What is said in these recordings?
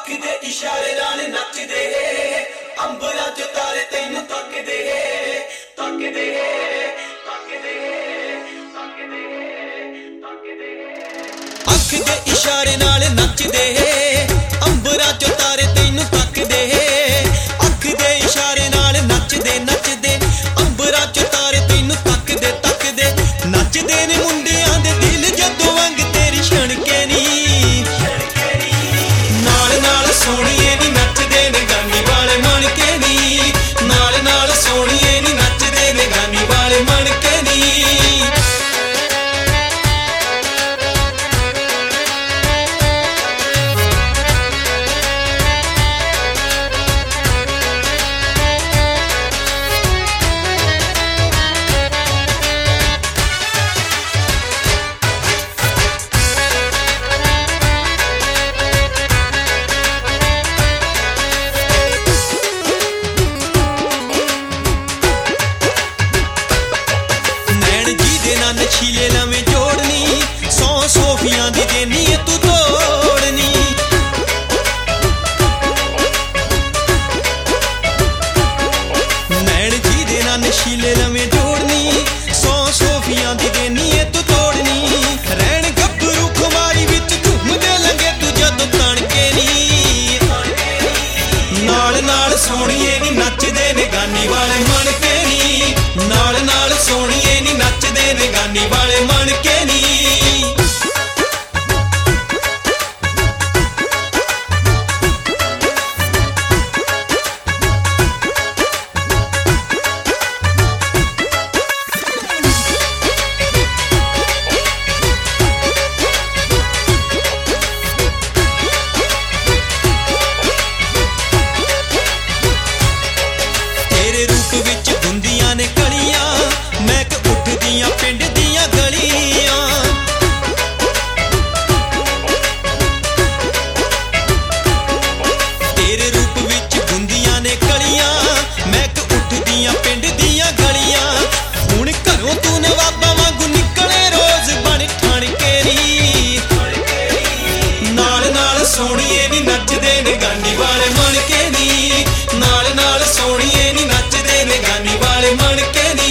ਅੱਖ ਦੇ ਇਸ਼ਾਰੇ ਨਾਲ ਨੱਚਦੇ ਅੰਬਰਾਂ 'ਚ ਤਾਰੇ ਤੈਨੂੰ ਤੱਕਦੇ ਤੱਕਦੇ ਤੱਕਦੇ ਤੱਕਦੇ ਤੱਕਦੇ ਅੱਖ ਦੇ ਇਸ਼ਾਰੇ ਨਾਲ ਨੱਚਦੇ ਅੰਬਰਾਂ 'ਚ ਤਾਰੇ ਤੈਨੂੰ ਤੱਕਦੇ ਅੱਖ ਦੇ ਇਸ਼ਾਰੇ ਨਾਲ ਨੱਚਦੇ ਨੱਚਦੇ ਅੰਬਰਾਂ 'ਚ ਤਾਰੇ ਤੈਨੂੰ ਤੱਕਦੇ ਤੱਕਦੇ ਨੱਚਦੇ ਨੇ ਮੁੰਡਿਆਂ ਦੇ ਦਿਲ ਜਦੋਂ ਵੰਗ ਤੇਰੀ ਛਣਕੇ ਨੀ सोनिए नी नचदे ने गानी वाले मन के नी नाल सोनिए नी नचदे ने गानी वाले मन के नी नशीले नवें जोड़नी सौ सोफियां दी देनी तू तोड़नी नैन जी दे ना नशीले नवें जोड़नी सौ सोफियां दी देनी तू तोड़नी रैन गब्बरू खुमारी विच घूमदे लंगे तू जदों तणके नी नाल सोनिए नी नचदे ने गानी वाले मन के नी नाल सोनिए नी नचदे ने गानी वाले मन के नी तेरे रूप विच बुंदियां ने कलियां महक उठदियां पिंड दियां गलियां तेरे रूप विच बुंदियां ने कलियां महक उठदियां पिंड दियां गलियां हुण घरों तू नवाबा वांगू निकले रोज बन ठण के नी नाल सोनिए नी नचदे ने गानी वाले मन के नी नाल सोनिए नी नचदे ने गानी वाले मन के नी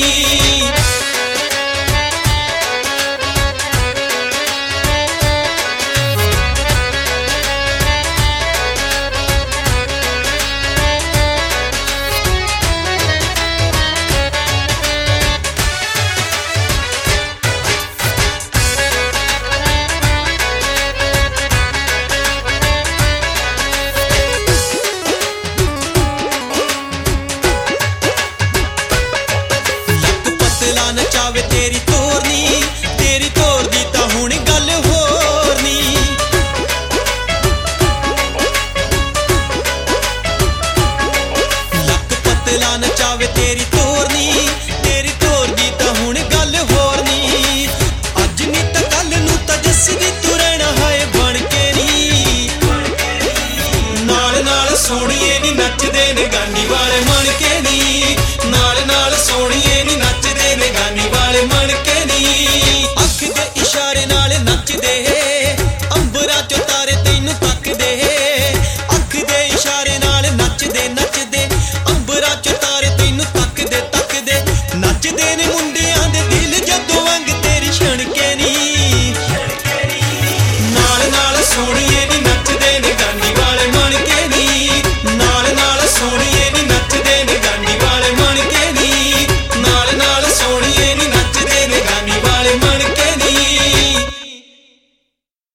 नचावे तेरी तोर दी तां हुण गल होर नी लक पतला नचावे तेरी तोर दी तां हुण गल होर नी अज नी तां कल नूं तां जस्सी तू रहना है बन के नी नाल सोनिए नी नचदे ने गानी वाले मन के नी नाल सोनिए नी नचदे ने गानी वाले मन के नी अख दे इशारे नाल नचदे अंबरां चों तारे तैनूं तकदे अख दे इशारे नाल नचदे नचदे अंबरां चों तारे तैनूं तकदे तकदे नचदे ने मुंडियां दे दिल जदों वंग तेरी छणके नी नाल सोनिए नी नचदे ने गानी वाले मन के नी नाल सोनिए